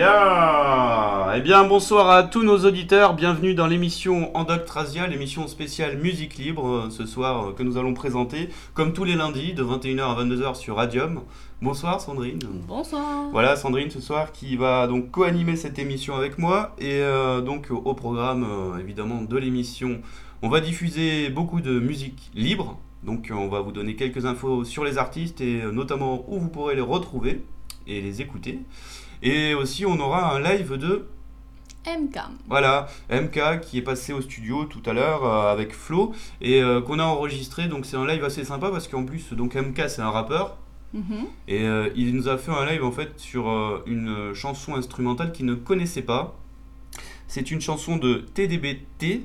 Bien, bonsoir à tous nos auditeurs, bienvenue dans l'émission Endoctrasia, l'émission spéciale musique libre, ce soir que nous allons présenter, comme tous les lundis, de 21h à 22h sur Radium. Bonsoir Sandrine. Bonsoir. Voilà Sandrine ce soir qui va donc co-animer cette émission avec moi, et donc au programme évidemment de l'émission, on va diffuser beaucoup de musique libre, donc on va vous donner quelques infos sur les artistes et notamment où vous pourrez les retrouver et les écouter. Et aussi on aura un live de MK. Voilà, MK qui est passé au studio tout à l'heure avec Flo et qu'on a enregistré, donc c'est un live assez sympa parce qu'en plus donc MK c'est un rappeur et il nous a fait un live en fait sur une chanson instrumentale qu'il ne connaissait pas. C'est une chanson de TDBT,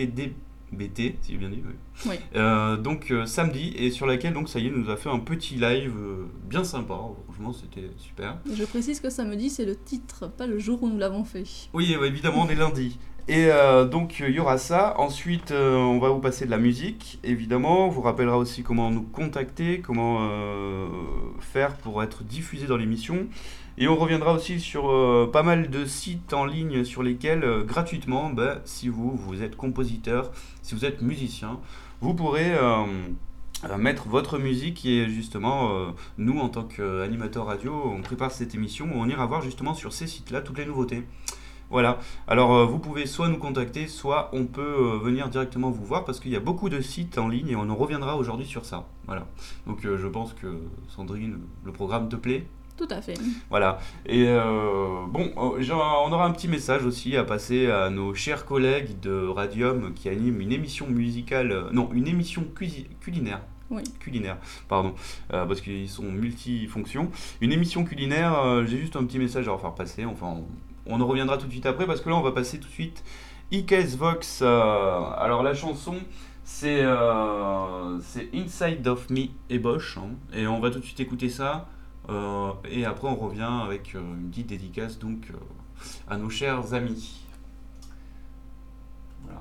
si j'ai bien dit, oui. Donc samedi, et sur laquelle donc ça y est, nous a fait un petit live bien sympa, franchement c'était super. Je précise que samedi c'est le titre, pas le jour où nous l'avons fait. Oui, évidemment on est lundi. Et donc il y aura ça, ensuite on va vous passer de la musique, évidemment, on vous rappellera aussi comment nous contacter, comment faire pour être diffusé dans l'émission. Et on reviendra aussi sur pas mal de sites en ligne sur lesquels, gratuitement, si vous êtes compositeur, si vous êtes musicien, vous pourrez mettre votre musique et justement, nous en tant qu'animateur radio, on prépare cette émission, on ira voir justement sur ces sites-là toutes les nouveautés. Voilà, alors vous pouvez soit nous contacter, soit on peut venir directement vous voir parce qu'il y a beaucoup de sites en ligne et on en reviendra aujourd'hui sur ça. Voilà, donc je pense que Sandrine, le programme te plaît ? Tout à fait. Voilà. Et on aura un petit message aussi à passer à nos chers collègues de Radium qui animent une émission musicale, une émission culinaire. Oui. Culinaire, pardon, parce qu'ils sont multifonctions. Une émission culinaire, j'ai juste un petit message à leur faire passer. Enfin, on en reviendra tout de suite après parce que là, on va passer tout de suite IKS Vox. Alors, la chanson. C'est Inside of Me et Bosch, et on va tout de suite écouter ça. Et après on revient avec une petite dédicace donc à nos chers amis. Voilà.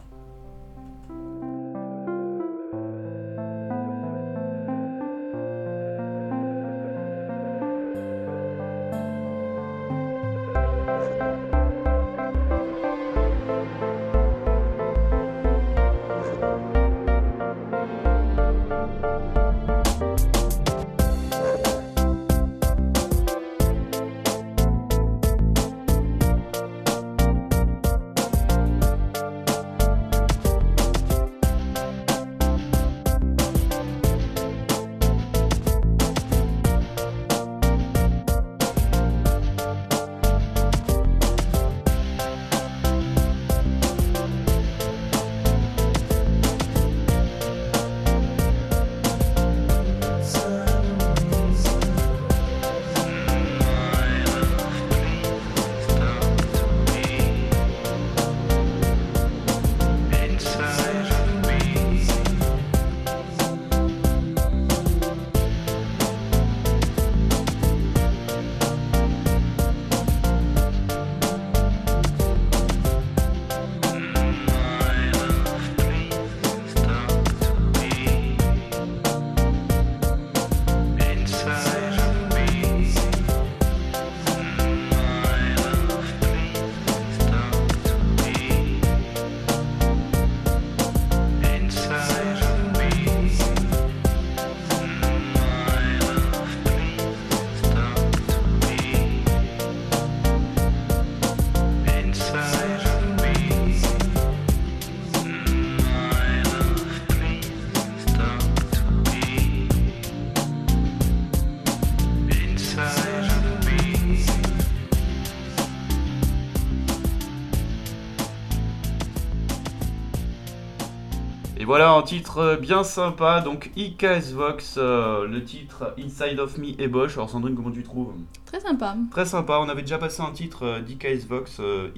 Et voilà un titre bien sympa, donc IKS Vox, le titre Inside of Me et Bosch. Alors Sandrine, comment tu trouves ? Très sympa. Très sympa, on avait déjà passé un titre d'IKS Vox,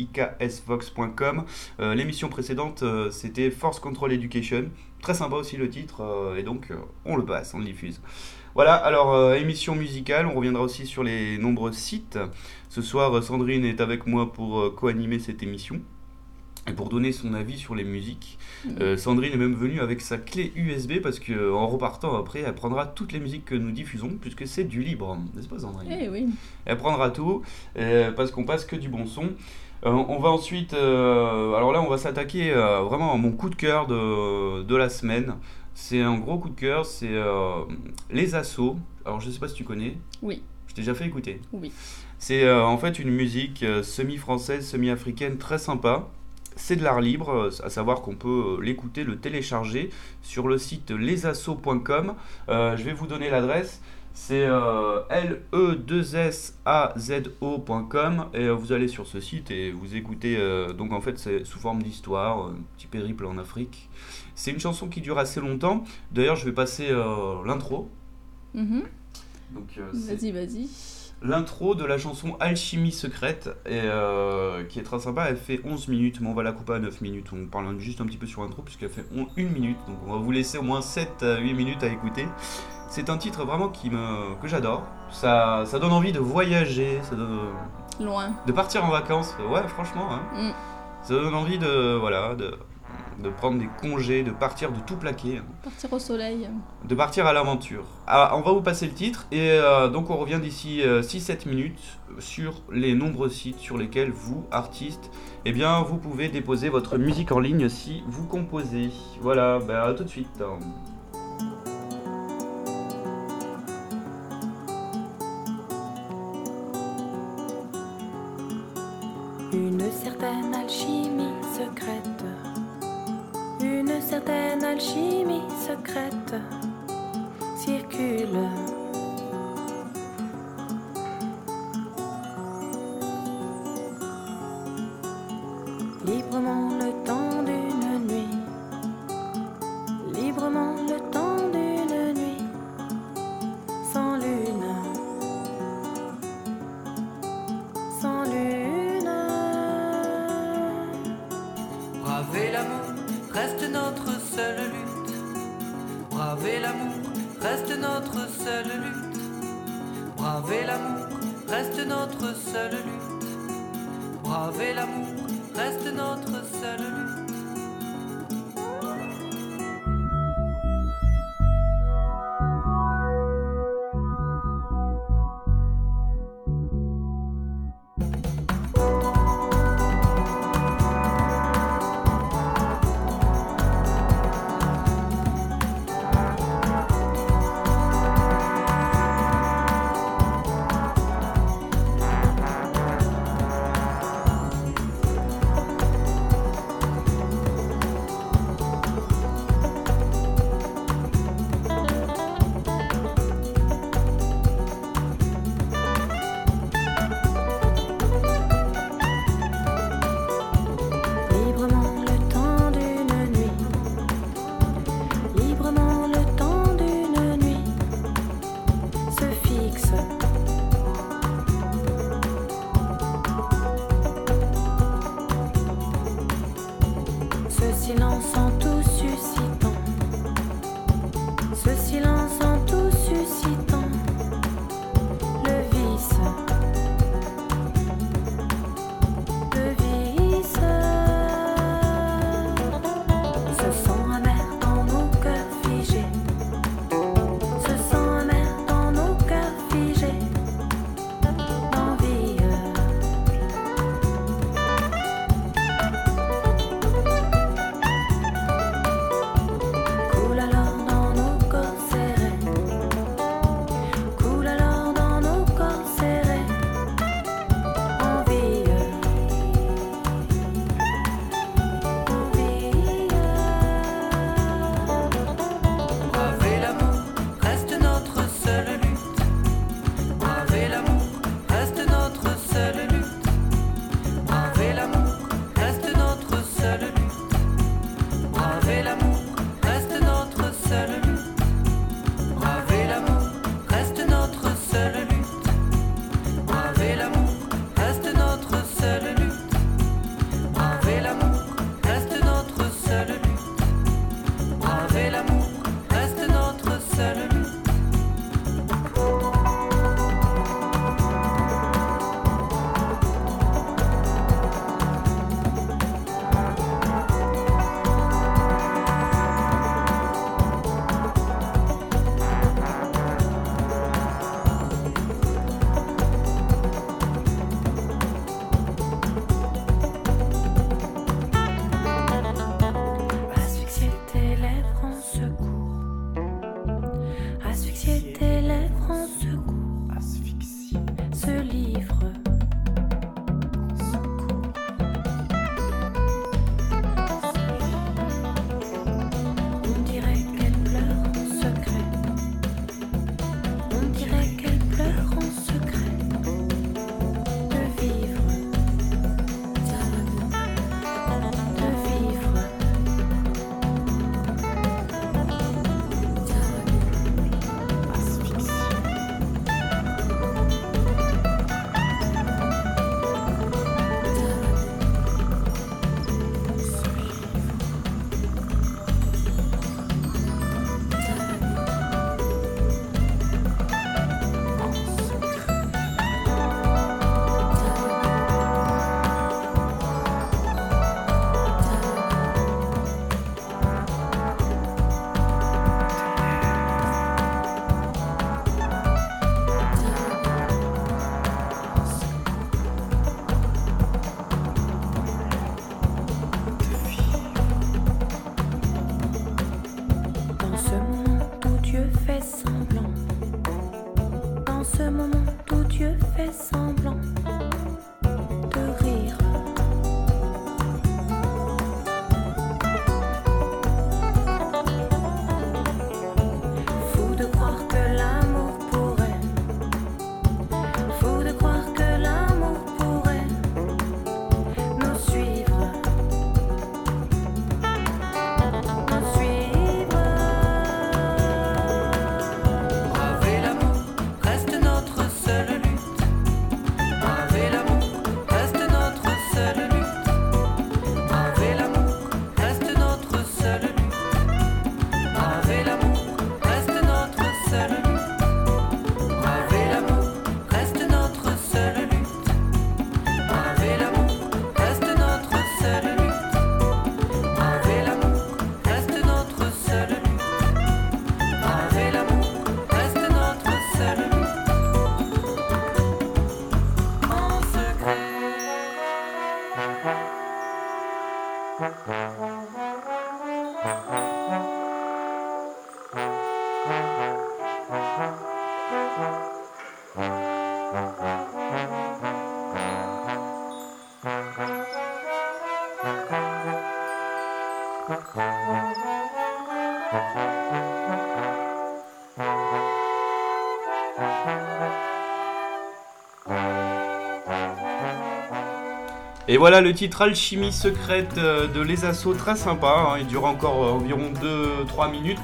iksvox.com. L'émission précédente, c'était Force Control Education. Très sympa aussi le titre, et donc on le passe, on le diffuse. Voilà, alors émission musicale, on reviendra aussi sur les nombreux sites. Ce soir, Sandrine est avec moi pour co-animer cette émission. Et pour donner son avis sur les musiques, Sandrine est même venue avec sa clé USB parce qu'en repartant après, elle prendra toutes les musiques que nous diffusons puisque c'est du libre, n'est-ce pas Sandrine ? Eh oui. Elle prendra tout parce qu'on passe que du bon son. On va ensuite, alors là on va s'attaquer vraiment à mon coup de cœur de la semaine. C'est un gros coup de cœur, c'est Les Assauts. Alors je sais pas si tu connais. Oui. Je t'ai déjà fait écouter. Oui. C'est en fait une musique semi-française, semi-africaine très sympa. C'est de l'art libre, à savoir qu'on peut l'écouter, le télécharger sur le site lesassauts.com. Je vais vous donner l'adresse. C'est le2sazo.com et vous allez sur ce site et vous écoutez. Donc en fait c'est sous forme d'histoire, un petit périple en Afrique. C'est une chanson qui dure assez longtemps. D'ailleurs je vais passer l'intro. Donc, Vas-y. L'intro de la chanson Alchimie secrète, qui est très sympa, elle fait 11 minutes, mais on va la couper à 9 minutes. On parle juste un petit peu sur l'intro, puisqu'elle fait 1 minute, donc on va vous laisser au moins 7 à 8 minutes à écouter. C'est un titre vraiment que j'adore. Ça donne envie de voyager, ça donne... Loin. De partir en vacances, ouais, franchement. Hein. Ça donne envie de prendre des congés, de partir, de tout plaquer. Partir au soleil. De partir à l'aventure. Alors, on va vous passer le titre et donc on revient d'ici 6-7 minutes sur les nombreux sites sur lesquels vous, artistes, eh bien, vous pouvez déposer votre musique en ligne si vous composez. Voilà, à tout de suite. Une certaine alchimie secrète. Une certaine alchimie secrète circule. Librement le temps d'une nuit. Librement le temps d'une nuit. Sans lune. Sans lune. Braver l'amour reste notre seule lutte. Braver l'amour reste notre seule lutte. Braver l'amour reste notre seule lutte. Braver l'amour reste notre seule lutte. Ce sang amer dans nos cœurs figés. moment où Dieu fait semblant de rire. Fou de croire que l'amour pourrait, fou de croire que l'amour pourrait nous suivre, nous suivre. Braver l'amour reste notre seule lutte. Braver l'amour reste notre seule lutte. Braver l'amour reste notre seule lutte. Braver l'amour reste notre seule lutte. Braver l'amour reste notre seule lutte. Braver l'amour reste notre seule lutte. Braver l'amour reste notre seule lutte. Braver l'amour reste notre seule lutte. En secret. Et voilà le titre Alchimie secrète de Les Assauts, très sympa, hein, il dure encore environ 2-3 minutes.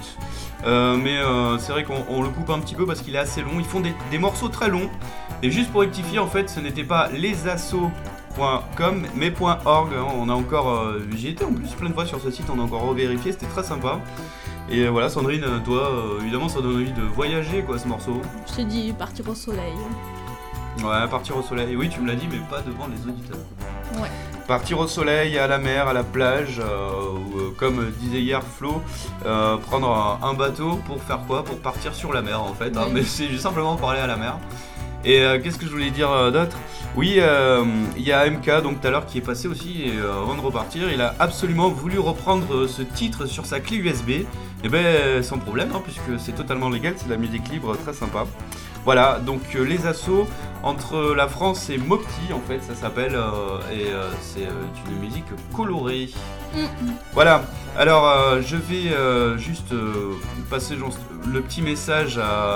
C'est vrai qu'on le coupe un petit peu parce qu'il est assez long, ils font des morceaux très longs. Et juste pour rectifier, en fait, ce n'était pas lesasauts.com mais .org, hein, on a encore, j'y étais en plus plein de fois sur ce site, on a encore revérifié, c'était très sympa. Et voilà Sandrine, toi, évidemment ça donne envie de voyager quoi ce morceau. Je t'ai dit partir au soleil. Ouais, partir au soleil, oui tu me l'as dit mais pas devant les auditeurs. Ouais. Partir au soleil, à la mer, à la plage, ou comme disait hier Flo, prendre un bateau pour faire quoi? Pour partir sur la mer en fait, hein, Oui. mais c'est juste simplement pour aller à la mer. Et qu'est-ce que je voulais dire d'autre? Oui, il y a MK donc tout à l'heure qui est passé aussi, et avant de repartir, il a absolument voulu reprendre ce titre sur sa clé USB. Et ben sans problème, hein, puisque c'est totalement légal, c'est de la musique libre, très sympa. Voilà, donc Les Assauts entre la France et Mopti en fait, ça s'appelle, c'est une musique colorée. Voilà, alors je vais juste passer le petit message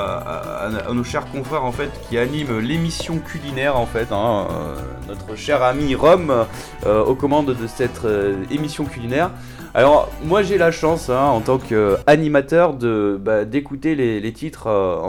à nos chers confrères en fait qui animent l'émission culinaire en fait, hein, notre cher ami Rome aux commandes de cette émission culinaire. Alors moi j'ai la chance hein, en tant qu'animateur d'écouter les titres,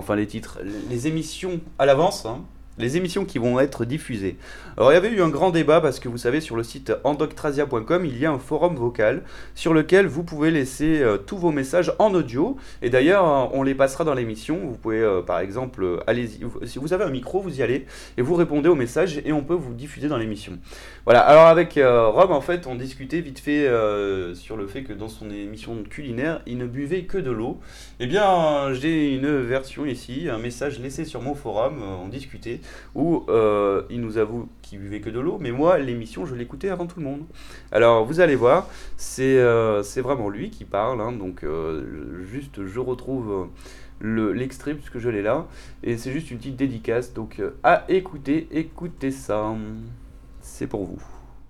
les émissions à l'avance, hein, les émissions qui vont être diffusées. Alors il y avait eu un grand débat parce que vous savez sur le site endoctrasia.com il y a un forum vocal sur lequel vous pouvez laisser tous vos messages en audio et d'ailleurs on les passera dans l'émission. Vous pouvez par exemple, allez-y, si vous avez un micro vous y allez et vous répondez aux messages et on peut vous diffuser dans l'émission. Voilà, alors avec Rob en fait on discutait vite fait sur le fait que dans son émission culinaire il ne buvait que de l'eau. Eh bien j'ai une version ici, un message laissé sur mon forum, on discutait où il nous avoue qu'il buvait que de l'eau, mais moi l'émission je l'écoutais avant tout le monde. Alors vous allez voir, c'est vraiment lui qui parle, hein, donc juste je retrouve l'extrait puisque je l'ai là, et c'est juste une petite dédicace, donc à écouter ça, c'est pour vous.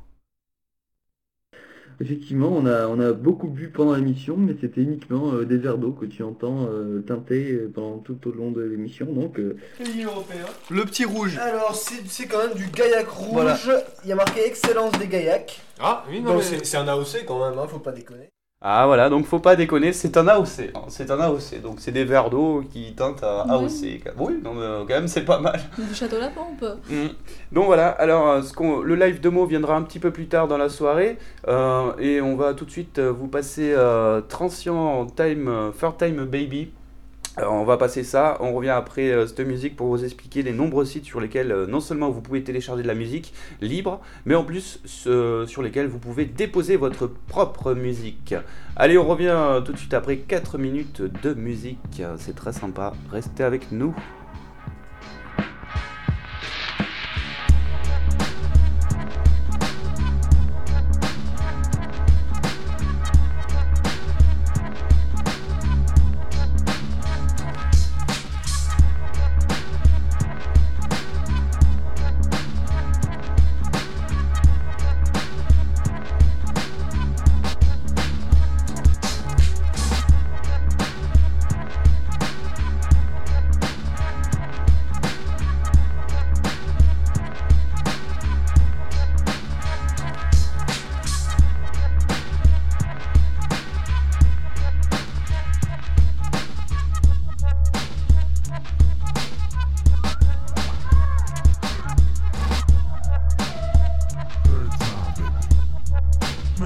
Effectivement, on a beaucoup bu pendant l'émission, mais c'était uniquement des verres d'eau que tu entends teinter pendant tout au long de l'émission. Donc, L'Union européenne. Le petit rouge. Alors, c'est quand même du Gaillac rouge. Voilà. Il y a marqué Excellence des Gaillacs. Ah oui, non, Donc, mais c'est un AOC quand même, hein, faut pas déconner. Ah voilà, donc faut pas déconner, c'est un AOC, hein, c'est un AOC, donc c'est des verres d'eau qui teintent à AOC. Oui, non, mais, quand même c'est pas mal. Du Château La Pompe. Donc voilà, alors le live démo viendra un petit peu plus tard dans la soirée et on va tout de suite vous passer Transient Time, Third Time Baby. Alors, on va passer ça, on revient après cette musique pour vous expliquer les nombreux sites sur lesquels non seulement vous pouvez télécharger de la musique libre, mais en plus sur lesquels vous pouvez déposer votre propre musique. Allez, on revient tout de suite après 4 minutes de musique, c'est très sympa, restez avec nous.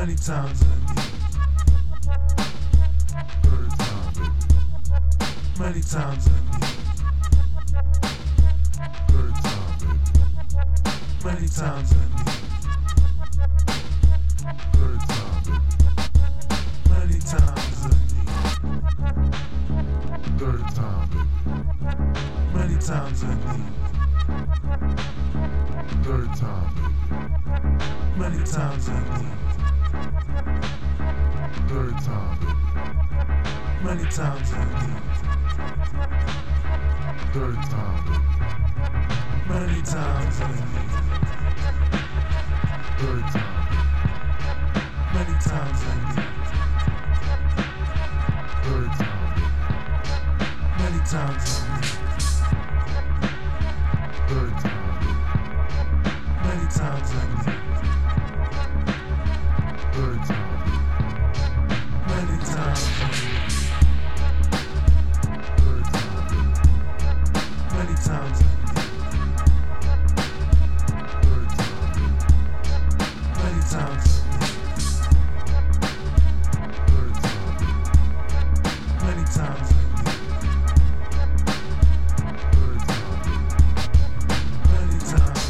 Many times in the third time, baby. Many times in the third time, baby. Many times in the third time, baby. Many times in the third time, baby. Many times in the third time, baby. Many times in the third time, baby. Many times in the third time, baby. Many times in the third time, baby. Many times in the third time, baby. Many times in the third time, baby. Many times in the third time, many times, third time, many times, third time, many times, third time, many times, third time, many times.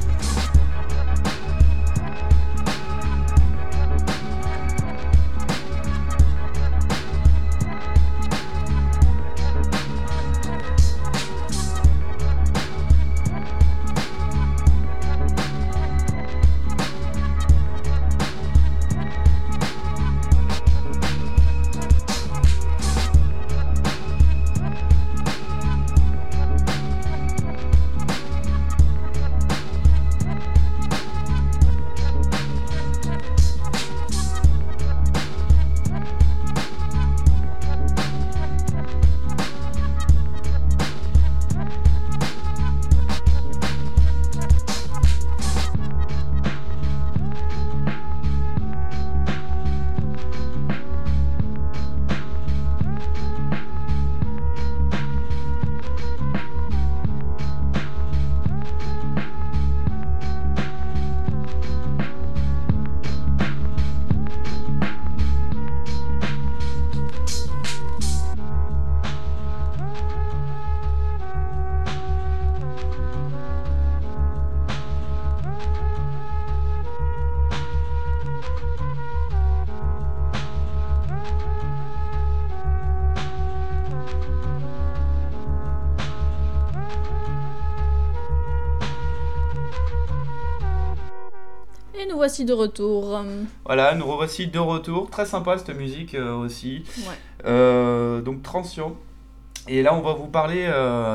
Et nous voici de retour. Voilà, nous revoici de retour. Très sympa cette musique aussi. Ouais. Donc Transient. Et là, on va vous parler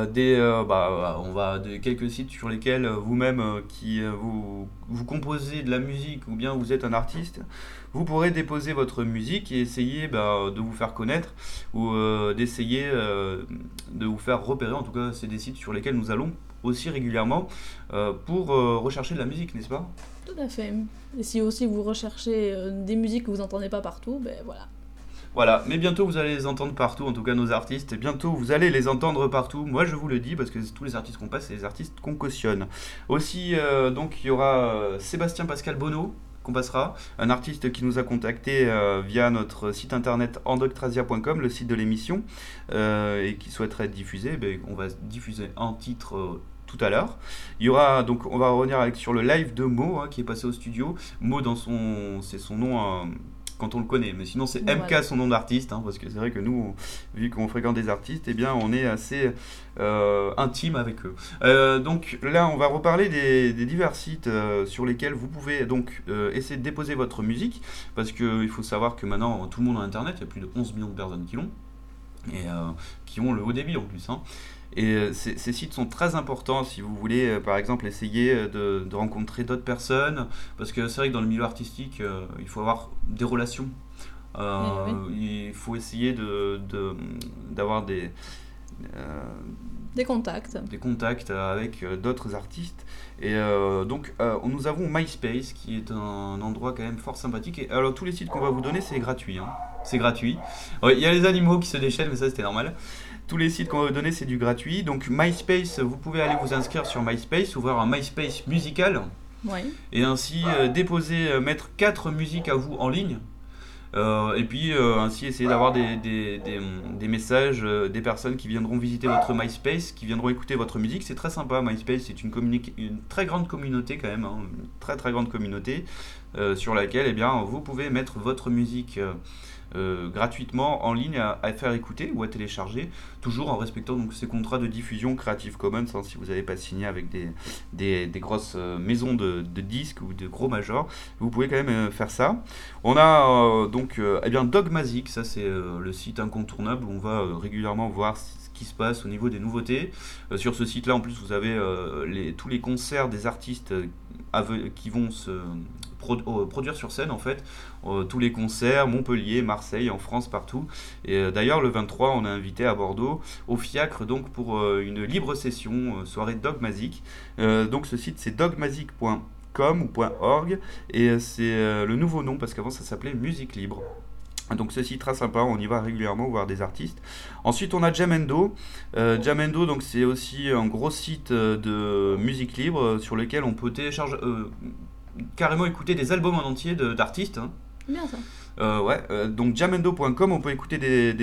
de quelques sites sur lesquels vous-même vous composez de la musique ou bien vous êtes un artiste, vous pourrez déposer votre musique et essayer de vous faire connaître ou d'essayer de vous faire repérer. En tout cas, c'est des sites sur lesquels nous allons aussi régulièrement pour rechercher de la musique, n'est-ce pas ? Tout à fait. Et si aussi vous recherchez des musiques que vous n'entendez pas partout, ben voilà. Voilà, mais bientôt vous allez les entendre partout, en tout cas nos artistes, et bientôt vous allez les entendre partout. Moi je vous le dis, parce que tous les artistes qu'on passe, c'est les artistes qu'on cautionne. Aussi, donc il y aura Sébastien Pascal Bonneau, qu'on passera, un artiste qui nous a contacté via notre site internet endoctrasia.com, le site de l'émission, et qui souhaiterait diffuser. On va diffuser un titre tout à l'heure. Il y aura donc, on va revenir sur le live de Mo qui est passé au studio. Mo c'est son nom quand on le connaît, mais sinon c'est MK son nom d'artiste, parce que c'est vrai que nous, vu qu'on fréquente des artistes, on est assez intime avec eux. Donc là, on va reparler des divers sites sur lesquels vous pouvez donc essayer de déposer votre musique, parce qu'il faut savoir que maintenant tout le monde a internet, il y a plus de 11 millions de personnes qui l'ont, et qui ont le haut débit en plus. Et ces sites sont très importants si vous voulez, par exemple, essayer de rencontrer d'autres personnes, parce que c'est vrai que dans le milieu artistique, il faut avoir des relations. Il faut essayer d'avoir des contacts. Des contacts avec d'autres artistes. Et donc, nous avons MySpace, qui est un endroit quand même fort sympathique. Et alors, tous les sites qu'on va vous donner, c'est gratuit. C'est gratuit. Il y a les animaux qui se déchaînent, mais ça, c'était normal. Tous les sites qu'on va vous donner, c'est du gratuit. Donc MySpace, vous pouvez aller vous inscrire sur MySpace, ouvrir un MySpace musical. Ouais. et ainsi mettre 4 musiques à vous en ligne. Et puis ainsi essayer d'avoir des messages des personnes qui viendront visiter votre MySpace, qui viendront écouter votre musique. C'est très sympa, MySpace, c'est une très grande communauté quand même, hein, une très très grande communauté sur laquelle eh bien, vous pouvez mettre votre musique gratuitement en ligne à faire écouter ou à télécharger, toujours en respectant donc ces contrats de diffusion Creative Commons, hein, si vous n'avez pas signé avec des grosses maisons de disques ou de gros majors, vous pouvez quand même faire ça. On a donc eh bien Dogmazic, ça c'est le site incontournable où on va régulièrement voir ce qui se passe au niveau des nouveautés. Sur ce site là en plus vous avez tous les concerts des artistes qui vont se produire sur scène en fait, tous les concerts, Montpellier, Marseille, en France, partout. Et d'ailleurs le 23 on a invité à Bordeaux au Fiacre donc pour une libre session, soirée Dogmazic. Donc ce site c'est dogmazic.com ou .org et c'est le nouveau nom parce qu'avant ça s'appelait Musique Libre. Donc ce site très sympa, on y va régulièrement voir des artistes. Ensuite on a Jamendo. Jamendo donc c'est aussi un gros site de musique libre sur lequel on peut télécharger carrément écouter des albums en entier d'artistes. Hein. Bien ça. Donc jamendo.com, on peut écouter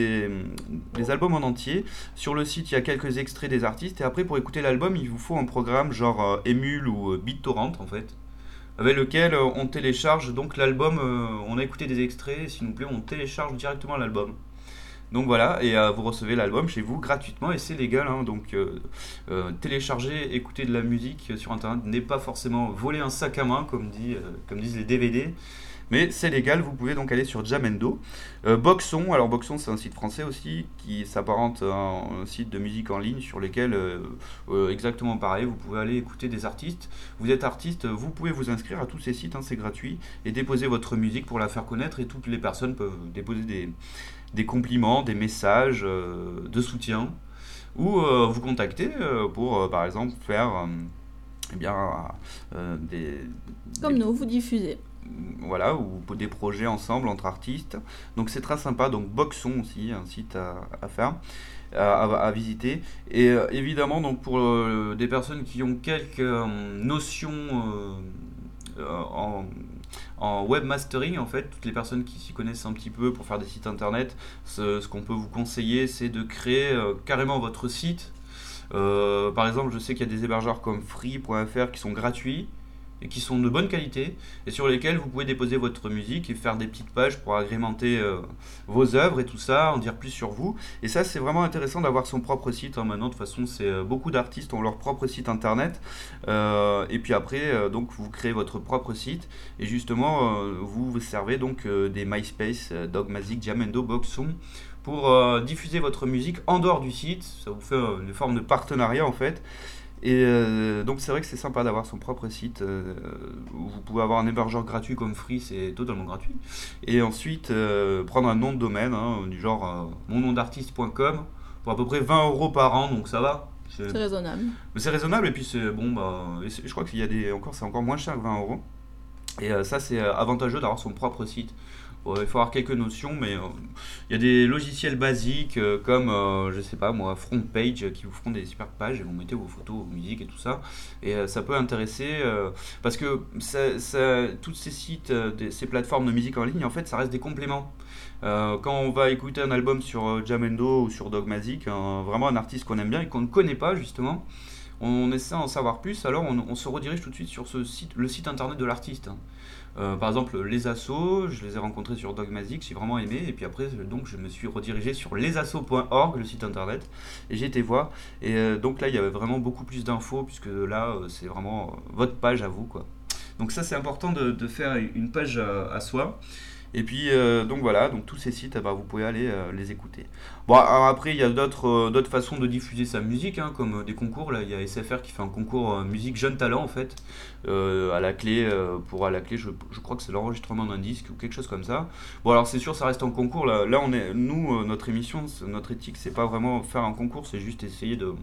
des albums en entier. Sur le site, il y a quelques extraits des artistes et après pour écouter l'album, il vous faut un programme genre Emule ou BitTorrent en fait, avec lequel on télécharge donc l'album, on a écouté des extraits et s'il nous plaît, on télécharge directement l'album. Donc voilà, et vous recevez l'album chez vous gratuitement et c'est légal, hein, donc télécharger, écouter de la musique sur internet n'est pas forcément voler un sac à main comme disent les DVD, mais c'est légal, vous pouvez donc aller sur Jamendo. Boxon, alors Boxon c'est un site français aussi qui s'apparente à un site de musique en ligne sur lequel exactement pareil, vous pouvez aller écouter des artistes. Vous êtes artiste, vous pouvez vous inscrire à tous ces sites, hein, c'est gratuit, et déposer votre musique pour la faire connaître et toutes les personnes peuvent déposer des compliments, des messages de soutien ou vous contacter pour par exemple faire comme nous, vous diffusez. Voilà, ou des projets ensemble entre artistes. Donc c'est très sympa. Donc Boxon aussi, un site à faire, à visiter. Et évidemment, donc pour des personnes qui ont quelques notions en webmastering, en fait, toutes les personnes qui s'y connaissent un petit peu pour faire des sites internet, ce qu'on peut vous conseiller, c'est de créer carrément votre site. Par exemple, je sais qu'il y a des hébergeurs comme free.fr qui sont gratuits et qui sont de bonne qualité et sur lesquels vous pouvez déposer votre musique et faire des petites pages pour agrémenter vos œuvres et tout ça, en dire plus sur vous. Et ça, c'est vraiment intéressant d'avoir son propre site, hein. Maintenant, de toute façon, beaucoup d'artistes ont leur propre site internet et puis après, donc vous créez votre propre site et justement, vous servez donc des MySpace, Dogmazic, Jamendo, Boxon pour diffuser votre musique en dehors du site. Ça vous fait une forme de partenariat en fait. Et donc c'est vrai que c'est sympa d'avoir son propre site où vous pouvez avoir un hébergeur gratuit comme Free, c'est totalement gratuit. Et ensuite prendre un nom de domaine, hein, du genre monnondartiste.com pour à peu près 20 € par an, donc ça va. C'est raisonnable. Mais c'est raisonnable et puis c'est bon, je crois qu'il y a c'est encore moins cher que 20 €. Et ça c'est avantageux d'avoir son propre site. Il faut avoir quelques notions, mais il y a des logiciels basiques comme, je sais pas moi, FrontPage qui vous feront des super pages et vous mettez vos photos, vos musiques et tout ça. Et ça peut intéresser parce que tous ces sites, ces plateformes de musique en ligne, en fait, ça reste des compléments. Quand on va écouter un album sur Jamendo ou sur Dogmazic, vraiment un artiste qu'on aime bien et qu'on ne connaît pas justement, on essaie d'en savoir plus, alors on se redirige tout de suite sur le site internet de l'artiste. Par exemple, les assos, je les ai rencontrés sur Dogmazic, j'ai vraiment aimé, et puis après, donc, je me suis redirigé sur lesassos.org, le site internet, et j'ai été voir, et donc là, il y avait vraiment beaucoup plus d'infos, puisque là, c'est vraiment votre page à vous, quoi. Donc ça, c'est important de faire une page à soi. Et puis donc voilà, donc tous ces sites, vous pouvez aller les écouter. Bon, alors après il y a d'autres façons de diffuser sa musique, hein, comme des concours. Là il y a SFR qui fait un concours musique jeune talent en fait, à la clé je crois que c'est l'enregistrement d'un disque ou quelque chose comme ça. Bon alors c'est sûr ça reste un concours. Là on est notre émission, notre éthique c'est pas vraiment faire un concours, c'est juste essayer de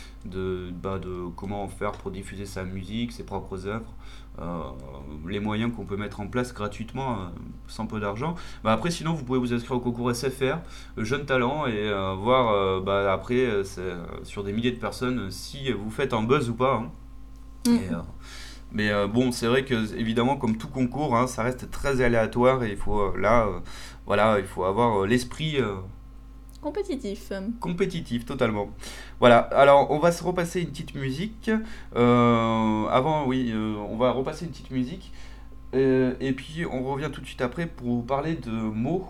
comment faire pour diffuser sa musique, ses propres œuvres. Les moyens qu'on peut mettre en place gratuitement sans peu d'argent. Après sinon vous pouvez vous inscrire au concours SFR Jeune Talent et voir après sur des milliers de personnes si vous faites un buzz ou pas, hein. Et Mais bon, c'est vrai que évidemment, comme tout concours, hein, ça reste très aléatoire et il faut voilà, il faut avoir l'esprit Compétitif. compétitif totalement. Voilà. Alors, on va se repasser une petite musique. Avant, oui, on va repasser une petite musique. Et puis, on revient tout de suite après pour vous parler de Mo,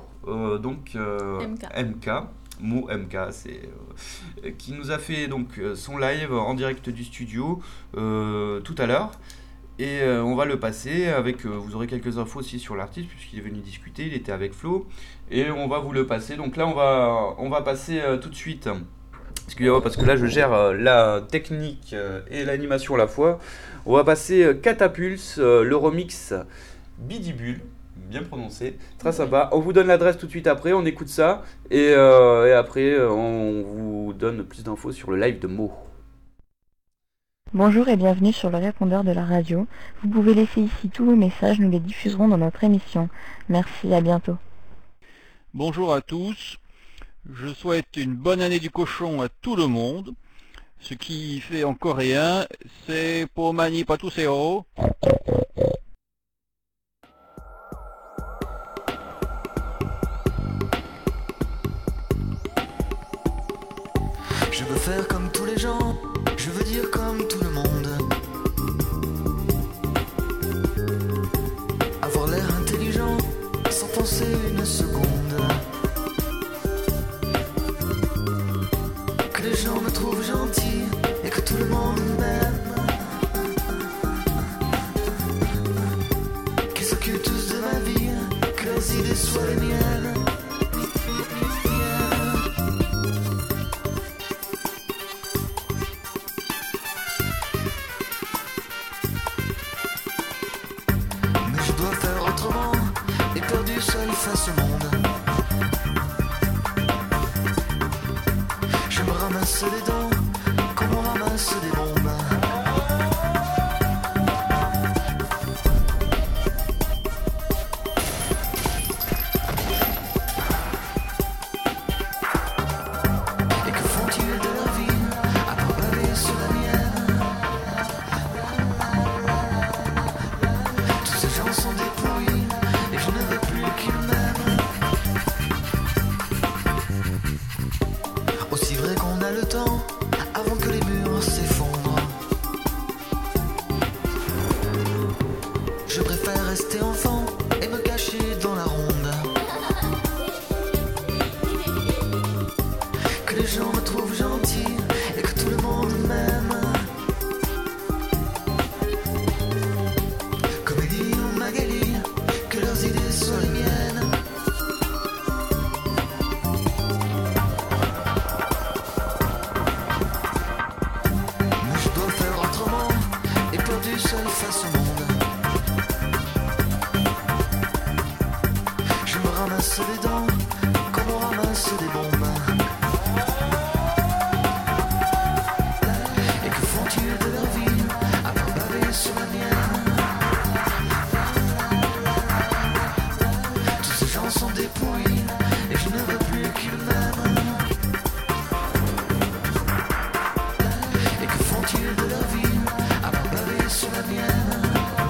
MK. Mo MK, qui nous a fait donc son live en direct du studio tout à l'heure. Et on va le passer avec, vous aurez quelques infos aussi sur l'artiste puisqu'il est venu discuter, il était avec Flo. Et on va vous le passer. Donc là, on va passer tout de suite. Excusez-moi parce que là, je gère la technique et l'animation à la fois. On va passer Catapulse, le remix Bidibule. Bien prononcé, très sympa. On vous donne l'adresse tout de suite après, on écoute ça. Et après, on vous donne plus d'infos sur le live de Mo. Bonjour et bienvenue sur le répondeur de la radio. Vous pouvez laisser ici tous vos messages, nous les diffuserons dans notre émission. Merci, à bientôt. Bonjour à tous, je souhaite une bonne année du cochon à tout le monde. Ce qui fait en coréen, c'est Pomani Patuseo. Je veux faire comme tous les gens, je veux dire comme tout le monde. Avoir l'air intelligent, sans penser une seconde. Que les gens me trouvent gentil et que tout le monde m'aime. Qu'ils s'occupent tous de ma vie, que leurs idées soient les miennes. Face au monde, je me ramasse les dents comme on ramasse des bombes. Et que font-ils de leur vie à part baver sur la mienne? Tous ces gens sont dépouillés et je ne veux plus qu'ils m'aiment. Aussi vrai qu'on a le temps avant que les murs s'effondrent. Je préfère rester enfant et me cacher dans la ronde. Que les gens me trouvent gentil et que tout le monde m'aime. Comédie ou Magali, que leurs idées soient les miennes. Mais je dois faire autrement et perdu seul face au monde. Je me ramasse les dents comme on ramasse des bombes. Et que font-ils de leur vie à part baver sur la mienne? Tous ces gens sont dépouillés et je ne veux plus qu'ils m'aiment. Et que font-ils de leur vie à part baver sur la mienne?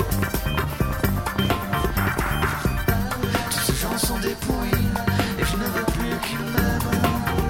Tous ces gens sont dépouillés et je ne veux plus qu'ils m'aiment.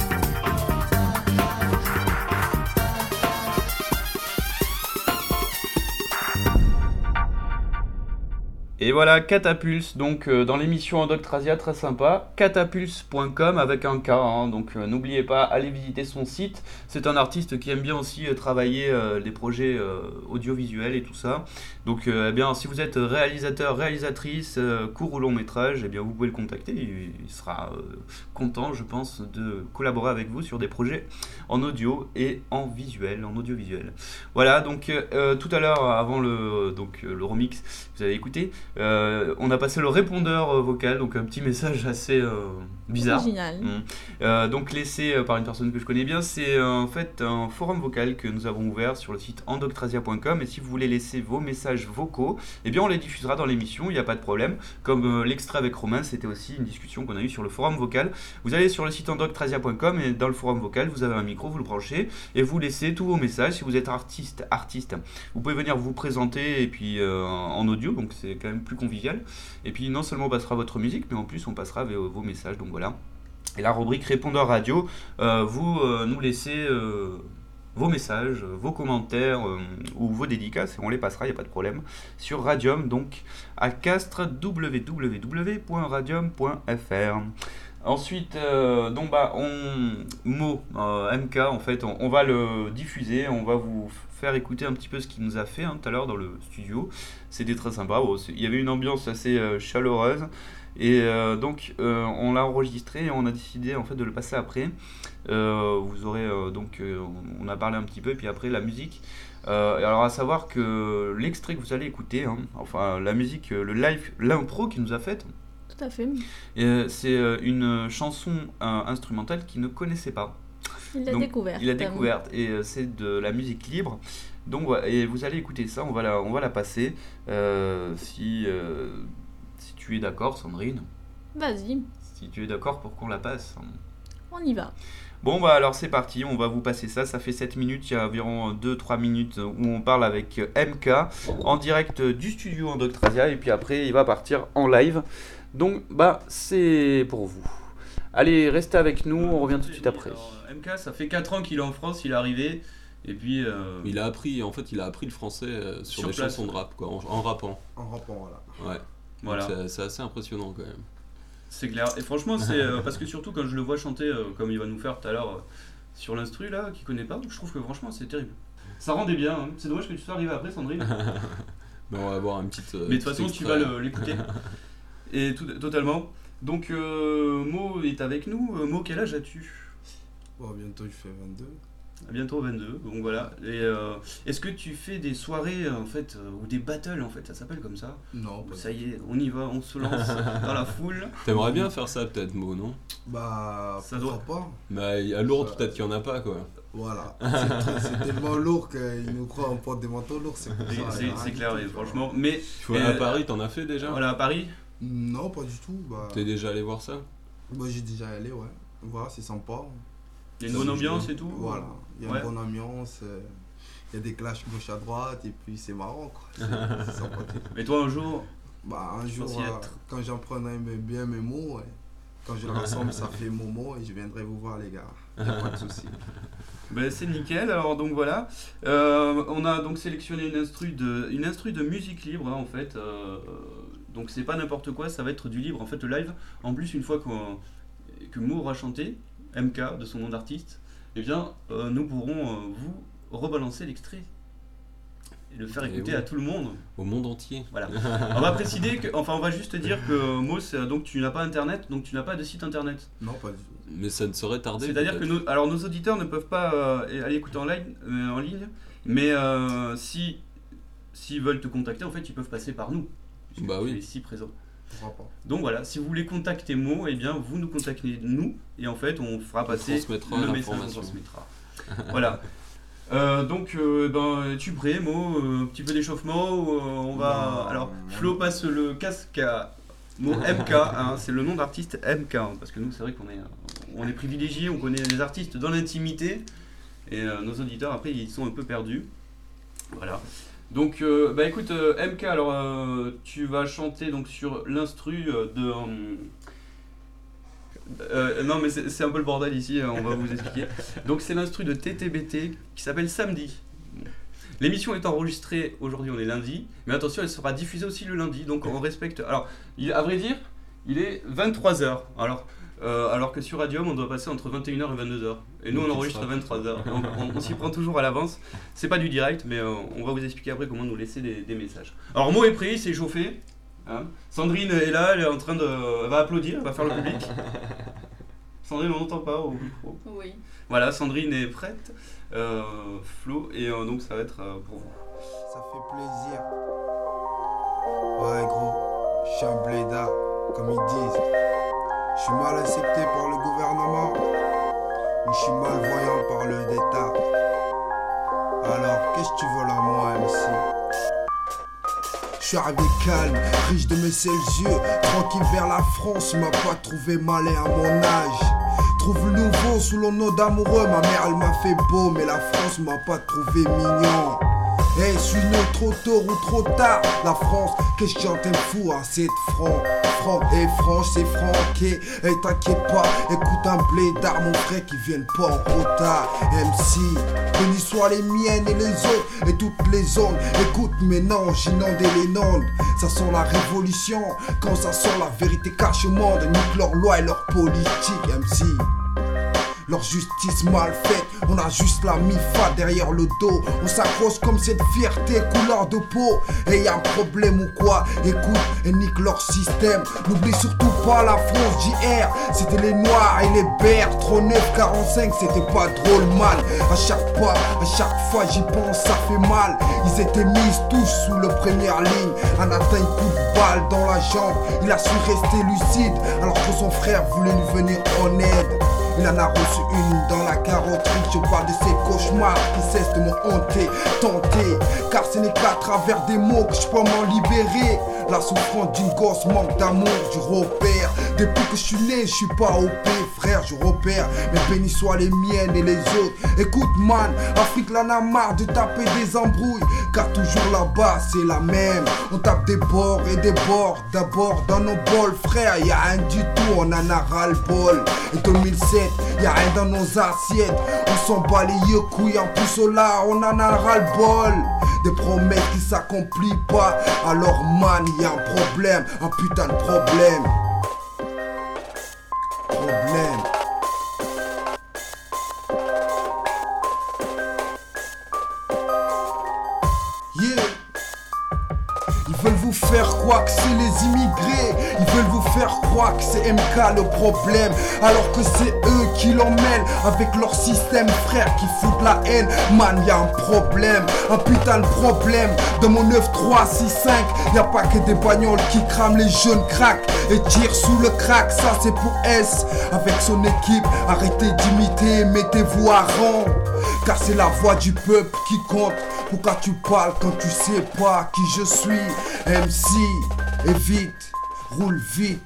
Et voilà, Catapulse, donc dans l'émission Endoctrasia, très sympa, catapulse.com avec un K, hein, donc n'oubliez pas, allez visiter son site. C'est un artiste qui aime bien aussi travailler des projets audiovisuels et tout ça. Donc eh bien, si vous êtes réalisateur, réalisatrice, court ou long métrage, eh bien, vous pouvez le contacter, il sera content, je pense, de collaborer avec vous sur des projets en audio et en visuel, en audiovisuel. Voilà, donc tout à l'heure, avant le remix, vous avez écouté, On a passé le répondeur vocal, donc un petit message assez bizarre. Original. Donc laissé par une personne que je connais bien, c'est en fait un forum vocal que nous avons ouvert sur le site endoctrasia.com, et si vous voulez laisser vos messages vocaux, eh bien on les diffusera dans l'émission, il n'y a pas de problème. Comme l'extrait avec Romain, c'était aussi une discussion qu'on a eue sur le forum vocal. Vous allez sur le site endoctrasia.com et dans le forum vocal, vous avez un micro, vous le branchez et vous laissez tous vos messages. Si vous êtes artiste, vous pouvez venir vous présenter et puis en audio, donc c'est quand même plus convivial. Et puis non seulement on passera votre musique, mais en plus on passera vos messages, donc voilà. Et la rubrique répondeur radio, vous nous laissez vos messages, vos commentaires ou vos dédicaces, et on les passera, il n'y a pas de problème, sur Radium, donc à Castres, www.radium.fr. Ensuite, MK, en fait, on va le diffuser, on va vous faire écouter un petit peu ce qu'il nous a fait tout à l'heure dans le studio. C'était très sympa, il y avait une ambiance assez chaleureuse, et donc on l'a enregistré et on a décidé en fait de le passer après. Vous aurez on a parlé un petit peu, et puis après la musique. Alors à savoir que l'extrait que vous allez écouter, enfin la musique, le live, l'impro qu'il nous a faite, Tout à fait. c'est une chanson instrumentale qu'il ne connaissait pas. Il l'a découverte. Il l'a découverte, et c'est de la musique libre. Donc voilà, et vous allez écouter ça, on va la passer. Si tu es d'accord, Sandrine. Vas-y, Si tu es d'accord pour qu'on la passe. on y va. Bon bah alors c'est parti, on va vous passer ça, ça fait 7 minutes, il y a environ 2-3 minutes où on parle avec MK en direct du studio Endoctrasia, et puis après il va partir en live, donc bah c'est pour vous. Allez, restez avec nous, on revient tout de suite après. Alors, MK, ça fait 4 ans qu'il est en France, il est arrivé, et puis... Il a appris le français sur des chansons de rap, quoi, en rappant. En rappant, voilà. Ouais, voilà. C'est assez impressionnant quand même. C'est clair, et franchement c'est parce que surtout quand je le vois chanter comme il va nous faire tout à l'heure sur l'instru là, qu'il connaît pas, je trouve que franchement c'est terrible. Ça rendait bien, hein. C'est dommage que tu sois arrivé après, Sandrine. Mais on va avoir une petite... Mais de toute façon tu vas l'écouter. Et totalement. Donc Mo est avec nous. Mo, quel âge as-tu? Bon, bientôt je fais 22. Bientôt 22, donc voilà. Et est-ce que tu fais des soirées en fait, ou des battles en fait, ça s'appelle comme ça? Non, pas ça y est, on y va, on se lance dans la foule. T'aimerais bien faire ça peut-être, Mo, non? Bah, ça pourquoi pas. Mais à Lourdes, peut-être qu'il n'y en a pas, quoi. Voilà, c'est tellement lourd qu'ils nous croient, on porte des manteaux lourds, c'est pour ça. C'est clair, et franchement. Mais à Paris, t'en as fait déjà? Voilà, à Paris? Non, pas du tout. Bah... T'es déjà allé voir ça? Bah, j'ai déjà allé, ouais. Voilà, c'est sympa. Il y a une bonne ambiance et tout? Voilà, il y a une bonne ambiance. Il y a des clashs gauche à droite, et puis c'est marrant, quoi. C'est sympathique. Et toi, un jour? Bah, un jour, quand j'en prendrai bien mes mots, ouais. Quand je le rassemble, ça fait Momo, et je viendrai vous voir, les gars. Il n'y a pas de souci. Ben, c'est nickel, alors donc voilà. On a donc sélectionné une instru de musique libre, en fait. Donc c'est pas n'importe quoi, ça va être du libre, en fait, le live. En plus, une fois que Mo aura chanté, MK, de son nom d'artiste, eh bien, nous pourrons vous rebalancer l'extrait et le faire écouter à tout le monde. Au monde entier. Voilà. On va préciser on va juste dire que Mo, donc tu n'as pas internet, donc tu n'as pas de site internet. Non, pas du tout. Mais ça ne serait tardé. C'est-à-dire que nos auditeurs ne peuvent pas aller écouter en ligne, mais s'ils veulent te contacter, en fait, ils peuvent passer par nous. Bah oui. Tu es ici présent. Donc voilà, si vous voulez contacter Mo, eh bien vous nous contactez nous, et en fait on fera passer le message, on transmettra. Voilà. Donc es-tu prêt, Mo? Un petit peu d'échauffement, on va... Alors Flo passe le casque à Mo. MK, c'est le nom d'artiste MK, parce que nous c'est vrai qu'on est privilégiés, on connaît les artistes dans l'intimité, et nos auditeurs après ils sont un peu perdus. Voilà. Donc, écoute, MK, alors tu vas chanter donc sur l'instru de... non, mais c'est un peu le bordel ici, on va vous expliquer. Donc, c'est l'instru de TTBT qui s'appelle Samedi. L'émission est enregistrée, aujourd'hui on est lundi, mais attention, elle sera diffusée aussi le lundi, donc on respecte... Alors, à vrai dire, il est 23h, alors que sur Radium on doit passer entre 21h et 22h, et nous on enregistre à 23h, on s'y prend toujours à l'avance. C'est pas du direct, mais on va vous expliquer après comment nous laisser des messages. Alors Mo est prêt, il s'est chauffé, Sandrine est là, elle est en train elle va applaudir, elle va faire le public. Sandrine, on n'entend pas au micro. Oui. Voilà, Sandrine est prête, Flo, et donc ça va être pour vous. Ça fait plaisir. Ouais, gros. comme ils disent. Je suis mal accepté par le gouvernement, mais je suis malvoyant par le d'État. Alors, qu'est-ce que tu veux là, moi, MC? Je suis arrivé calme, riche de mes seuls yeux, tranquille vers la France, m'a pas trouvé malin à mon âge. Trouve le nouveau sous le nom d'amoureux, ma mère elle m'a fait beau, mais la France m'a pas trouvé mignon. Eh, je suis né trop tôt ou trop tard, la France, qu'est-ce que j'entends fou à 7 francs. Franc et franche, c'est franqué, et t'inquiète pas, écoute un blédard, mon frère qui viennent pas en retard. MC, bénis soient les miennes et les autres, et toutes les ondes. Écoute mes noms, j'inonde les noms. Ça sent la révolution, quand ça sent la vérité cache au monde, nique leur loi et leur politique, MC. Leur justice mal faite, on a juste la mi-fa derrière le dos. On s'accroche comme cette fierté couleur de peau. Et y a un problème ou quoi? Écoute et nique leur système. N'oublie surtout pas la France d'hier. C'était les noirs et les bers. 39-45, c'était pas drôle man. À chaque pas, à chaque fois j'y pense, ça fait mal. Ils étaient mis tous sous le première ligne. Un atteint coup de balle dans la jambe. Il a su rester lucide alors que son frère voulait lui venir en aide. Il en a reçu une dans la carotterie. Je parle de ces cauchemars qui cessent de me hanter, tenter. Car ce n'est qu'à travers des mots que je peux m'en libérer. La souffrance d'une gosse manque d'amour, du repère. Depuis que je suis né, je suis pas OP, frère, je repère. Mais bénis soient les miennes et les autres. Écoute man, Afrique l'en a marre de taper des embrouilles. Car toujours là-bas c'est la même. On tape des bords et des bords. D'abord dans nos bols, frère, y'a rien du tout, on en a ras-le-bol. Et 2007, y'a rien dans nos assiettes. On s'en bat les yeux couilles, en plus au là, on en a ras-le-bol. Des promesses qui s'accomplissent pas. Alors man, y'a un problème, un putain de problème. Problème. Yeah. Ils veulent vous faire croire que c'est les immigrés. Ils veulent vous faire croire que c'est MK le problème, alors que c'est eux qui l'emmènent avec leur système, frère, qui foutent la haine. Man, y'a un problème, un putain de problème. Dans mon 9-3-6-5, y'a pas que des bagnoles qui crament les jeunes cracks et tirent sous le crack. Ça c'est pour S avec son équipe. Arrêtez d'imiter, mettez-vous à rang, car c'est la voix du peuple qui compte. Pourquoi tu parles quand tu sais pas qui je suis? MC, évite, roule vite.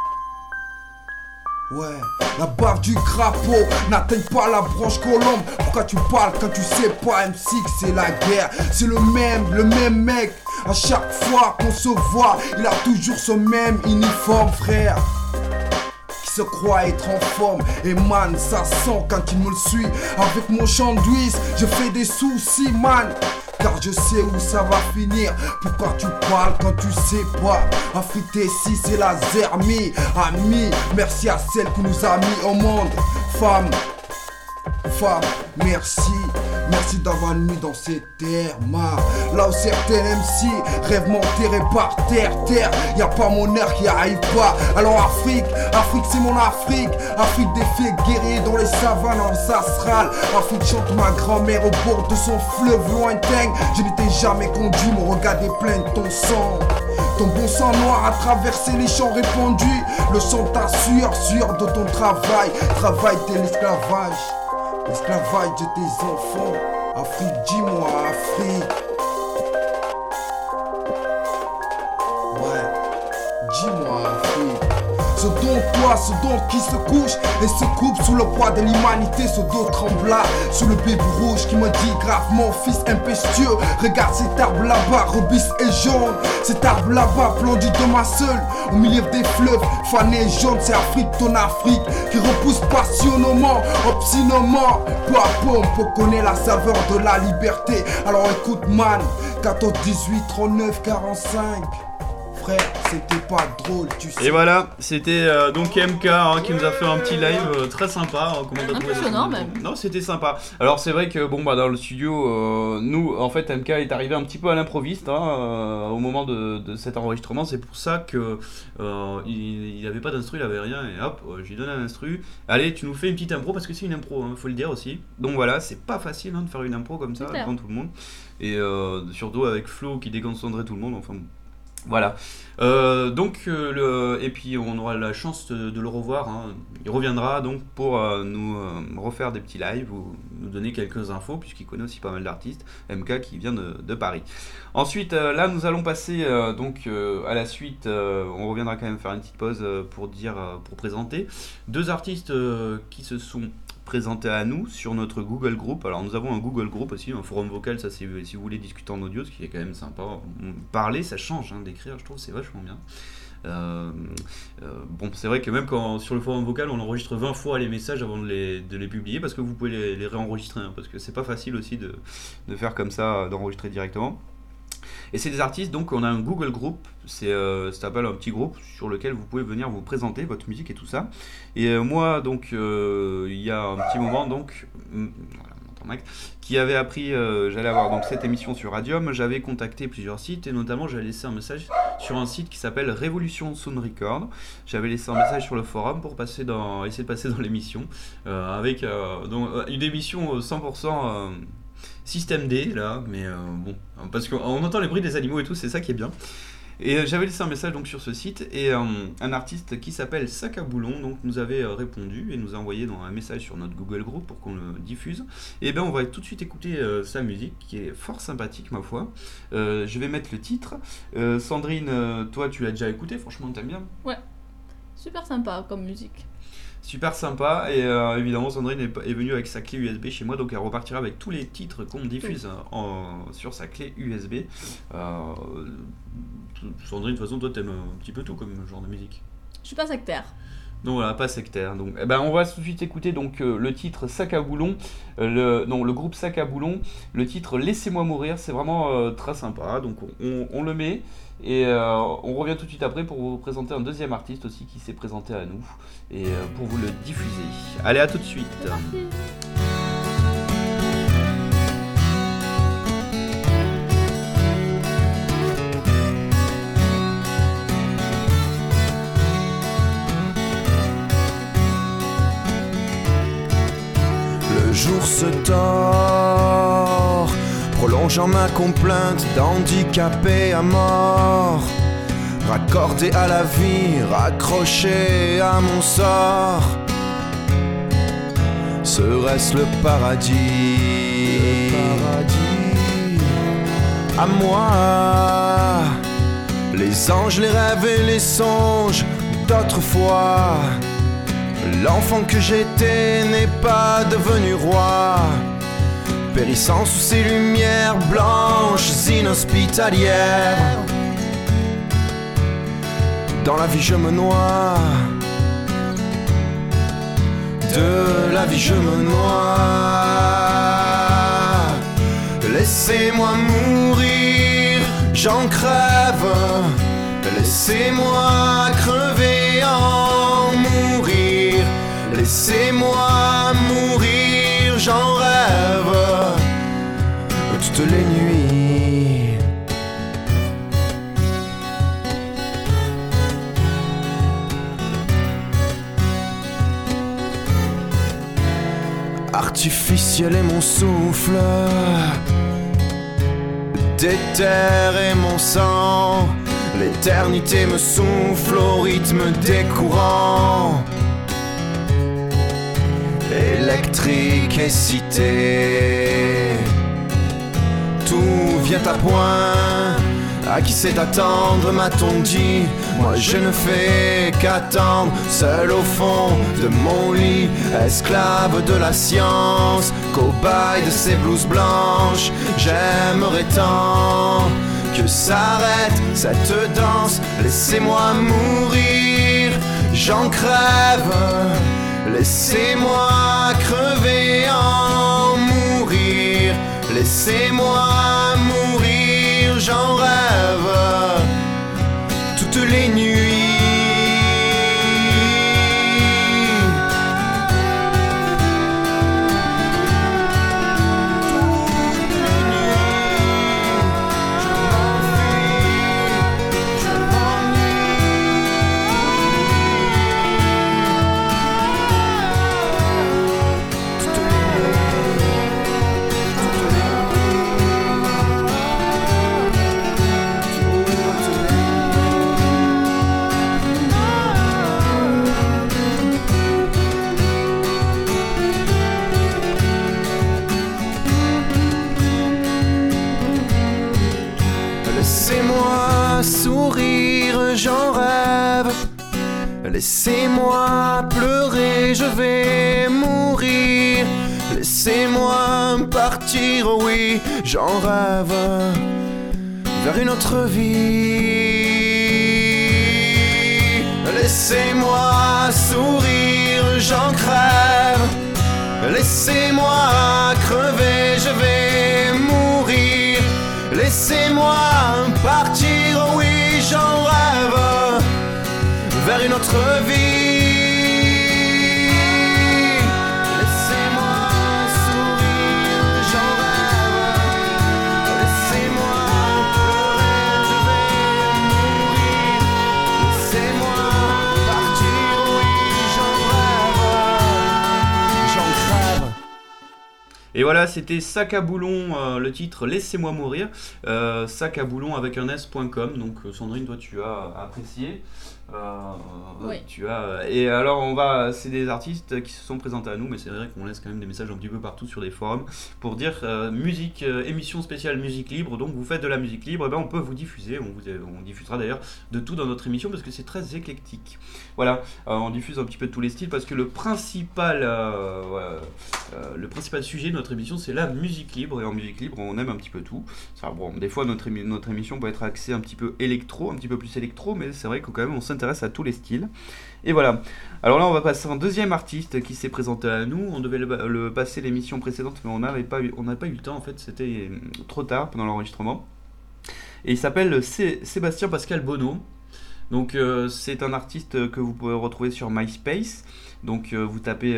Ouais, la bave du crapaud n'atteint pas la branche colombe. Pourquoi tu parles quand tu sais pas, MC, que c'est la guerre? C'est le même mec. À chaque fois qu'on se voit, il a toujours ce même uniforme, frère, qui se croit être en forme. Et man, ça sent quand il me le suit. Avec mon sandwich, je fais des soucis, man, car je sais où ça va finir. Pourquoi tu parles quand tu sais pas? Afrique ici c'est la zermie. Amis, merci à celle qui nous a mis au monde. Femme, merci. Merci d'avoir mis dans ces terres, là où certains MC rêvent m'enterrer par terre. Y'a pas mon air qui arrive pas. Alors Afrique c'est mon Afrique. Afrique des faits guerriers dans les savanes ancestrales. Afrique chante ma grand-mère au bord de son fleuve lointain. Je n'étais jamais conduit, mon regard est plein de ton sang. Ton bon sang noir a traversé les champs répandus. Le sang ta sueur de ton travail. Travail de l'esclavage. L'esclavage de tes enfants. Afrique, dis-moi, Afrique. Ouais, dis-moi, Afrique. Ce don toi, ce don qui se couche et se coupe sous le poids de l'humanité. Ce dos trembla sous le bébé rouge qui me dit grave, mon fils impétueux. Regarde cet arbre là-bas, robuste et jaune. Cet arbre là-bas, plandu de ma seule, au milieu des fleuves, fané jaune. C'est Afrique, ton Afrique, qui repousse passionnément, obstinément. Peu à peu, on peut connaître la saveur de la liberté. Alors écoute man, 14, 18, 39, 45. Frère, c'était pas drôle, tu sais. Et voilà, c'était donc MK qui nous a fait un petit live très sympa. Impressionnant même. Non, c'était sympa. Alors c'est vrai que bon dans le studio, nous en fait MK est arrivé un petit peu à l'improviste au moment de cet enregistrement. C'est pour ça que il avait pas d'instru, il avait rien et hop, j'ai donné un instru. Allez, tu nous fais une petite impro parce que c'est une impro, faut le dire aussi. Donc voilà, c'est pas facile de faire une impro comme ça devant tout le monde et surtout avec Flo qui déconcentrait tout le monde. Enfin. Voilà. Et puis on aura la chance de le revoir. Hein. Il reviendra donc pour nous refaire des petits lives ou nous donner quelques infos, puisqu'il connaît aussi pas mal d'artistes. MK qui vient de Paris. Ensuite, là nous allons passer à la suite. On reviendra quand même faire une petite pause pour présenter deux artistes qui se sont présentés à nous sur notre Google Group. Alors nous avons un Google Group aussi, un forum vocal, ça c'est si vous voulez discuter en audio, ce qui est quand même sympa. Parler ça change, hein, d'écrire je trouve c'est vachement bien. Bon c'est vrai que même quand sur le forum vocal on enregistre 20 fois les messages avant de les publier, parce que vous pouvez les réenregistrer, hein, parce que c'est pas facile aussi de faire comme ça, d'enregistrer directement. Et c'est des artistes, donc on a un Google Group, ça s'appelle un petit groupe sur lequel vous pouvez venir vous présenter votre musique et tout ça. Et moi, donc, il y a un petit moment, donc, qui avait appris, j'allais avoir donc cette émission sur Radium, j'avais contacté plusieurs sites et notamment j'avais laissé un message sur un site qui s'appelle Révolution Sound Record. J'avais laissé un message sur le forum pour essayer de passer dans l'émission avec donc, une émission 100%. Système D là, mais bon, parce qu'on entend les bruits des animaux et tout, c'est ça qui est bien. Et j'avais laissé un message donc sur ce site et un artiste qui s'appelle Sacaboulon donc nous avait répondu et nous a envoyé un message sur notre Google Group pour qu'on le diffuse. Et ben on va tout de suite écouter sa musique qui est fort sympathique ma foi. Je vais mettre le titre. Sandrine, toi tu l'as déjà écouté, franchement t'aimes bien? Ouais, super sympa comme musique. Super sympa et évidemment Sandrine est venue avec sa clé USB chez moi, donc elle repartira avec tous les titres qu'on diffuse sur sa clé USB. Sandrine, de toute façon toi t'aimes un petit peu tout comme genre de musique. Je suis pas sectaire. Donc voilà, pas sectaire. Donc, on va tout de suite écouter donc, le titre Sacaboulon, le groupe Sacaboulon, le titre Laissez-moi mourir, c'est vraiment très sympa, donc on le met et on revient tout de suite après pour vous présenter un deuxième artiste aussi qui s'est présenté à nous et pour vous le diffuser. Allez, à tout de suite. Le jour se tord, prolongeant ma complainte d'handicapé à mort. Raccordé à la vie, raccroché à mon sort. Serait-ce le paradis? À moi, les anges, les rêves et les songes d'autrefois. L'enfant que j'étais n'est pas devenu roi, périssant sous ces lumières blanches inhospitalières. Dans la vie je me noie, de la vie je me noie. Laissez-moi mourir, j'en crève. Laissez-moi crever en mourir. Laissez-moi mourir, j'en rêve toutes les nuits. Artificiel est mon souffle, d'éther est mon sang. L'éternité me souffle au rythme des courants. Électrique et cité, tout vient à point. À qui sait attendre, m'a-t-on dit? Moi je ne fais qu'attendre, seul au fond de mon lit, esclave de la science, cobaye de ces blouses blanches. J'aimerais tant que s'arrête cette danse. Laissez-moi mourir, j'en crève. Laissez-moi crever en mourir. Laissez-moi mourir, j'en rêve toutes les nuits. Laissez-moi sourire, j'en rêve. Laissez-moi pleurer, je vais mourir. Laissez-moi partir, oui, j'en rêve, vers une autre vie. Laissez-moi sourire, j'en crève. Laissez-moi crever, je vais mourir. Laissez-moi partir, oui, j'en rêve, vers une autre vie. Laissez-moi sourire, j'en rêve. Laissez-moi pleurer, je vais mourir. Laissez-moi partir, oui, j'en rêve, j'en crève. Et voilà, c'était Sac à Boulon, le titre Laissez-moi mourir, sac à boulon avec un s.com. Donc Sandrine, toi tu as apprécié. Oui. Et alors c'est des artistes qui se sont présentés à nous, mais c'est vrai qu'on laisse quand même des messages un petit peu partout sur les forums pour dire musique, émission spéciale musique libre. Donc vous faites de la musique libre, et ben on peut vous diffuser, on diffusera d'ailleurs de tout dans notre émission parce que c'est très éclectique. Voilà, on diffuse un petit peu de tous les styles parce que le principal sujet de notre émission c'est la musique libre, et en musique libre on aime un petit peu tout. Ça, bon, des fois notre émission peut être axée un petit peu électro, un petit peu plus électro, mais c'est vrai que quand même on s'intéresse à tous les styles. Et voilà. Alors là, on va passer à un deuxième artiste qui s'est présenté à nous. On devait le passer l'émission précédente, mais on n'a pas eu le temps. En fait, c'était trop tard pendant l'enregistrement. Et il s'appelle Sébastien Pascal Bono. Donc, c'est un artiste que vous pouvez retrouver sur MySpace. Donc, vous tapez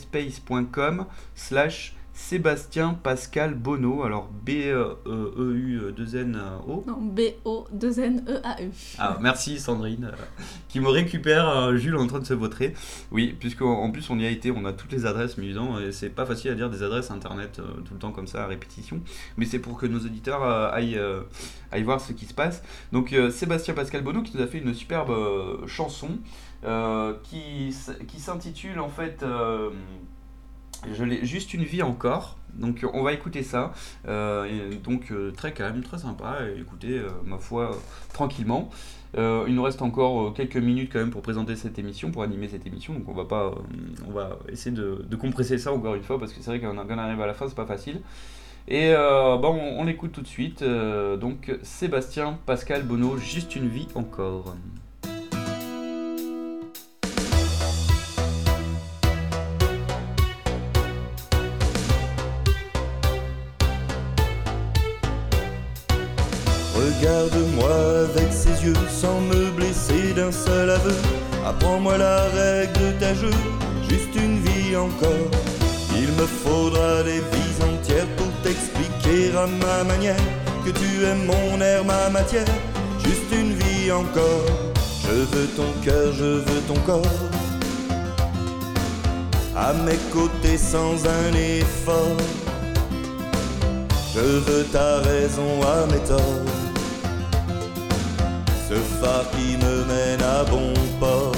myspace.com/Sébastien Pascal Bono, alors B-E-U-2-N-O. Non, B-O-2-N-E-A-U. Ah, merci Sandrine, qui me récupère Jules en train de se vautrer. Oui, puisqu'en plus on y a été, on a toutes les adresses, mais évidemment, et c'est pas facile à dire des adresses internet tout le temps comme ça à répétition, mais c'est pour que nos auditeurs aillent voir ce qui se passe. Donc Sébastien Pascal Bono qui nous a fait une superbe chanson qui s'intitule en fait... Je l'ai juste une vie encore, donc on va écouter ça, très calme, très sympa, et écoutez, ma foi, tranquillement. Il nous reste encore quelques minutes quand même pour présenter cette émission, pour animer cette émission, donc on va essayer de compresser ça encore une fois, parce que c'est vrai qu'on arrive à la fin, c'est pas facile. Et on l'écoute tout de suite, donc Sébastien Pascal Bono, juste une vie encore. Regarde-moi avec ses yeux sans me blesser d'un seul aveu. Apprends-moi la règle de ta jeu, juste une vie encore. Il me faudra des vies entières pour t'expliquer à ma manière que tu aimes mon air, ma matière, juste une vie encore. Je veux ton cœur, je veux ton corps, à mes côtés sans un effort. Je veux ta raison à mes torts, ce phare qui me mène à bon port.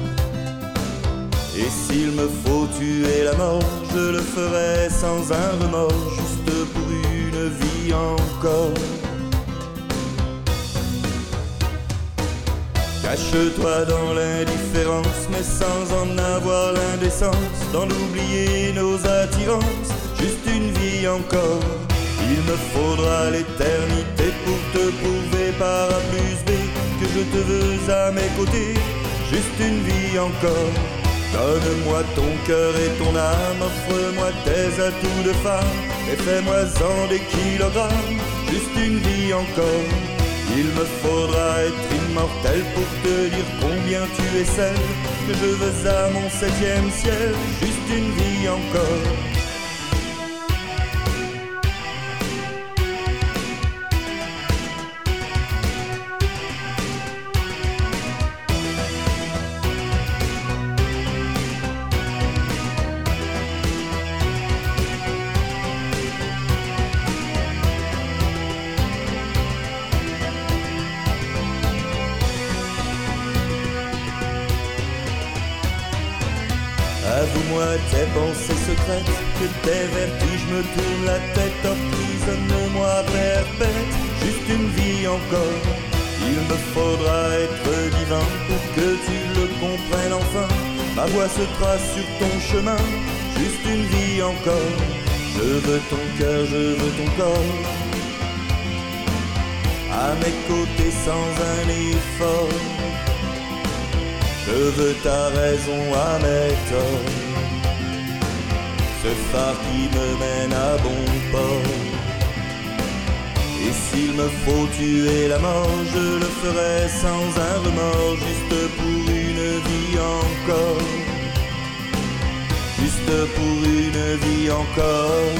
Et s'il me faut tuer la mort, je le ferai sans un remords, juste pour une vie encore. Cache-toi dans l'indifférence, mais sans en avoir l'indécence d'en oublier nos attirances, juste une vie encore. Il me faudra l'éternité pour te prouver par A plus B que je te veux à mes côtés, juste une vie encore. Donne-moi ton cœur et ton âme, offre-moi tes atouts de femme et fais-moi-en des kilogrammes, juste une vie encore. Il me faudra être immortel pour te dire combien tu es celle que je veux à mon 7e ciel, juste une vie encore. Avoue-moi tes pensées secrètes, que tes vertiges me tournent la tête, emprisonne-moi perpète, juste une vie vis encore. Il me faudra être divin pour que tu le comprennes enfin. Ma voix se trace sur ton chemin, juste une vie encore. Je veux ton cœur, je veux ton corps, à mes côtés sans un effort. Je veux ta raison à mes torts, ce phare qui me mène à bon port. Et s'il me faut tuer la mort, je le ferai sans un remords, juste pour une vie encore, juste pour une vie encore.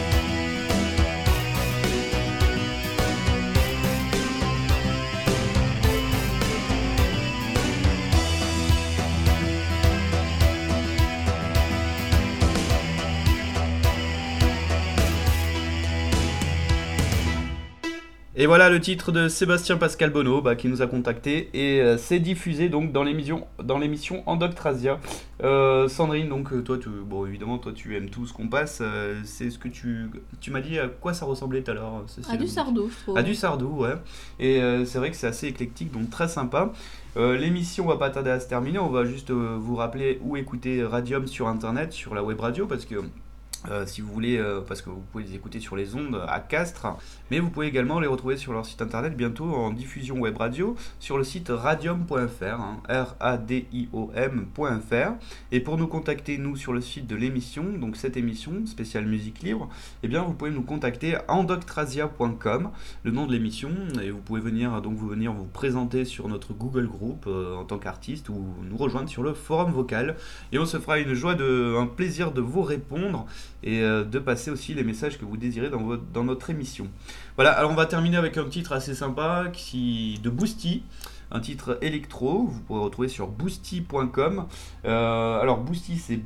Et voilà le titre de Sébastien Pascal Bonneau qui nous a contacté et c'est diffusé donc dans l'émission Endoctrasia. Sandrine, donc toi, évidemment toi tu aimes tout ce qu'on passe. C'est ce que tu m'as dit à quoi ça ressemblait tout à l'heure. À du Sardou, je trouve. À du Sardou, ouais. Et c'est vrai que c'est assez éclectique, donc très sympa. L'émission va pas tarder à se terminer. On va juste vous rappeler où écouter Radium sur internet, sur la web radio, parce que si vous voulez, parce que vous pouvez les écouter sur les ondes à Castres, mais vous pouvez également les retrouver sur leur site internet bientôt en diffusion web radio sur le site radium.fr, radiom.fr. Et pour nous contacter, nous, sur le site de l'émission, donc cette émission spéciale musique libre, eh bien vous pouvez nous contacter à endoctrasia.com, le nom de l'émission, et vous pouvez venir vous présenter sur notre Google Group en tant qu'artiste ou nous rejoindre sur le forum vocal, et on se fera un plaisir de vous répondre et de passer aussi les messages que vous désirez dans notre émission. Voilà, alors on va terminer avec un titre assez sympa de Boosty, un titre électro, vous pourrez retrouver sur boosty.com. Alors Boosty c'est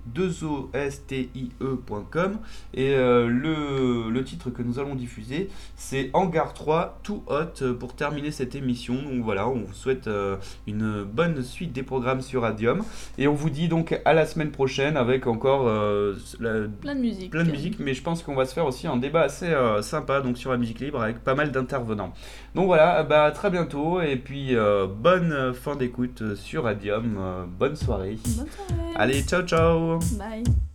B2OSTIE.com et le titre que nous allons diffuser c'est Hangar 3 Too Hot pour terminer cette émission. Donc voilà, on vous souhaite une bonne suite des programmes sur Radium et on vous dit donc à la semaine prochaine avec encore plein de musique, mais je pense qu'on va se faire aussi un débat assez sympa donc sur la musique libre avec pas mal d'intervenants. Donc voilà, à très bientôt et puis bonne fin d'écoute sur Radium, bonne soirée. Bonne soirée. Allez, ciao ciao. Bye.